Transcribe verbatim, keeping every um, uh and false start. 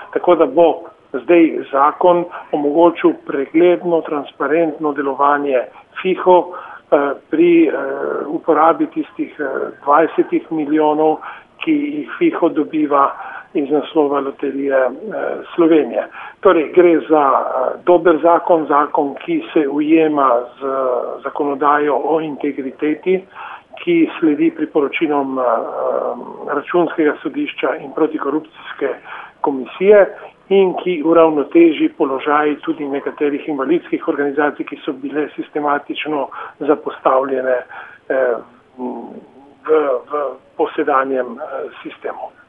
Tako da bo zdaj zakon omogočil pregledno, transparentno delovanje FIHO pri uporabi tistih dvajsetih milijonov, ki jih FIHO dobiva iz naslova Loterije Slovenije. Torej gre za dober zakon, zakon, ki se ujema z zakonodajo o integriteti, ki sledi priporočilom Računskega sodišča in protikorupcijske komisije in ki uravnoteži položaj tudi nekaterih invalidskih organizacij, ki so bile sistematično zapostavljene v, v posedanjem sistemu.